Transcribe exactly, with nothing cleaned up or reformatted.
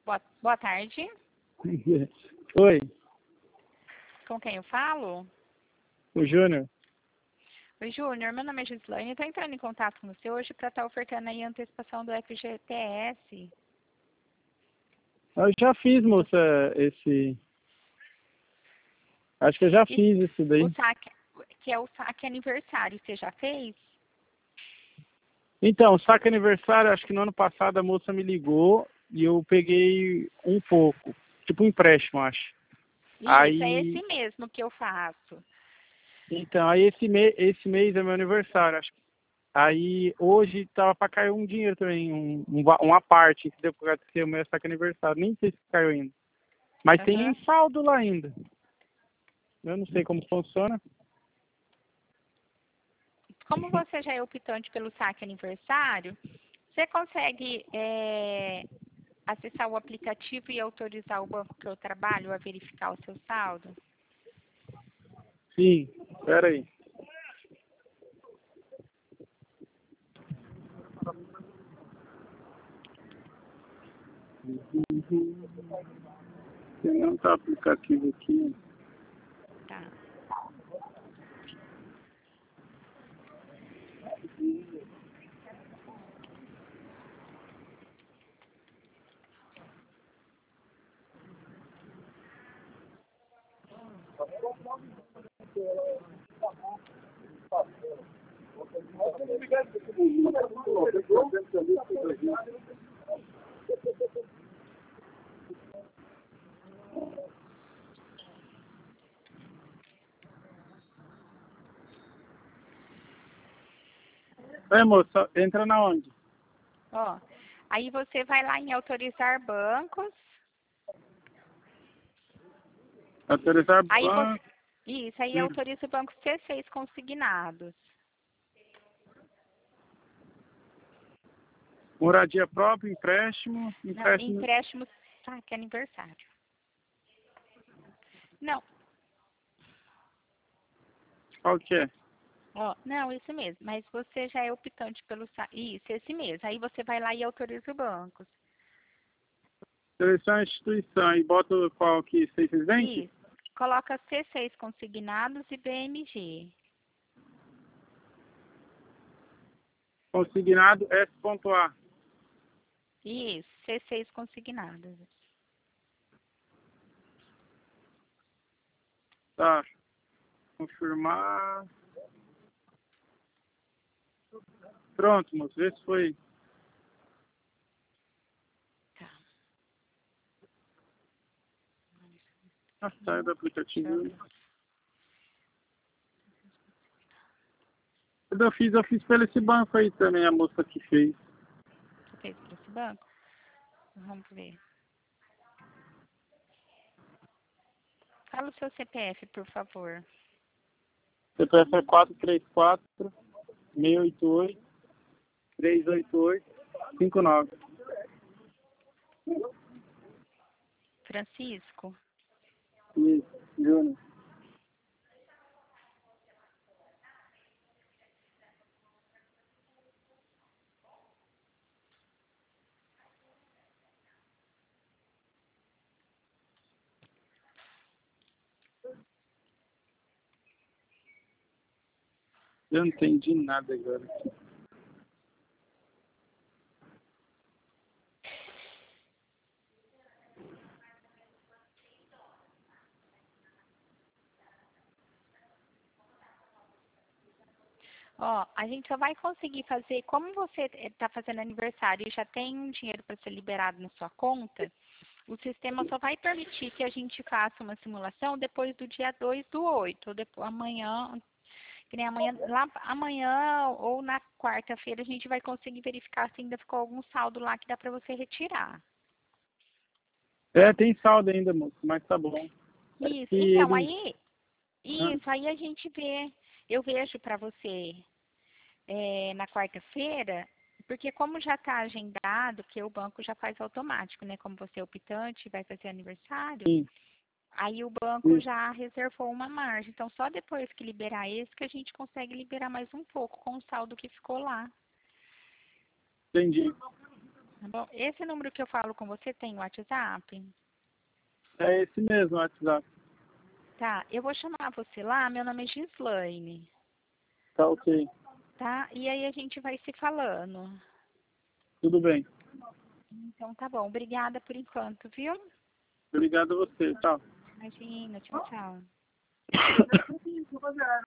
Boa, boa tarde. Oi, Com quem eu falo? o Júnior. Oi, Júnior. Meu nome é Gislaine. Estou entrando em contato com você hoje para estar ofertando aí a antecipação do F G T S. Eu já fiz, moça, esse... Acho que eu já E fiz isso daí. o saque, que é o saque aniversário, você já fez? Então, saque aniversário, acho que no ano passado a moça me ligou e eu peguei um pouco. Tipo um empréstimo, acho. Isso, Aí... é esse mesmo que eu faço. Então, aí esse, me... esse mês é meu aniversário, acho. Aí hoje tava pra cair um dinheiro também, um, um, uma parte que deu pra ser o meu saque aniversário. Nem sei se caiu ainda. Mas tem Uhum. em saldo lá ainda. Eu não sei como funciona. Como você já é optante pelo saque aniversário, você consegue é, acessar o aplicativo e autorizar o banco que eu trabalho a verificar o seu saldo? Sim, pera aí. Você não tá aplicativo aqui. Tá. É, moça, entra na onde? Ó, aí você vai lá em autorizar bancos. Autorizar Aí você, banco. isso, aí Hum. autoriza o banco C seis consignados. Moradia própria, empréstimo. Não, Empréstimo. empréstimo saque aniversário. Não, Qual que é? ó, não, isso mesmo. Mas você já é optante pelo saque. Isso, esse mesmo. Aí você vai lá e autoriza o banco. Seleção instituição. E bota qual que? seis seis Bank? Isso. Coloca C seis consignados e B M G. Consignado S.A. Isso, C seis consignados. Tá. Confirmar. Pronto, moço. Vê se foi. Tá. Ah, saiu do aplicativo. Quando eu fiz, eu fiz pelo esse banco aí também, a moça que fez. Você fez para esse banco? Vamos ver. Fala o seu C P F, por favor. C P F é quatro três quatro, seis oito oito, três oito oito, cinco nove. Francisco? Isso, Júnior. Eu não entendi nada agora. Ó, a gente só vai conseguir fazer, como você está fazendo aniversário e já tem um dinheiro para ser liberado na sua conta, o sistema só vai permitir que a gente faça uma simulação depois do dia dois do oito, ou depois, amanhã, que nem amanhã, lá, amanhã ou na quarta-feira a gente vai conseguir verificar se ainda ficou algum saldo lá que dá para você retirar. É, tem saldo ainda, moço, mas tá bom. É Isso, que então eles... aí, Ah, isso, aí a gente vê, eu vejo para você é, na quarta-feira, porque como já está agendado, que o banco já faz automático, né? Como você é optante, vai fazer aniversário, sim, aí o banco sim, já reservou uma margem. Então, só depois que liberar esse que a gente consegue liberar mais um pouco com o saldo que ficou lá. entendi. Tá bom? Esse número que eu falo com você tem WhatsApp? É esse mesmo, o WhatsApp. Tá, eu vou chamar você lá, meu nome é Gislaine, Tá ok. tá? E aí a gente vai se falando. Tudo bem. Então tá bom, obrigada por enquanto, viu? Obrigado a você. Tchau. Imagina, tchau, tchau.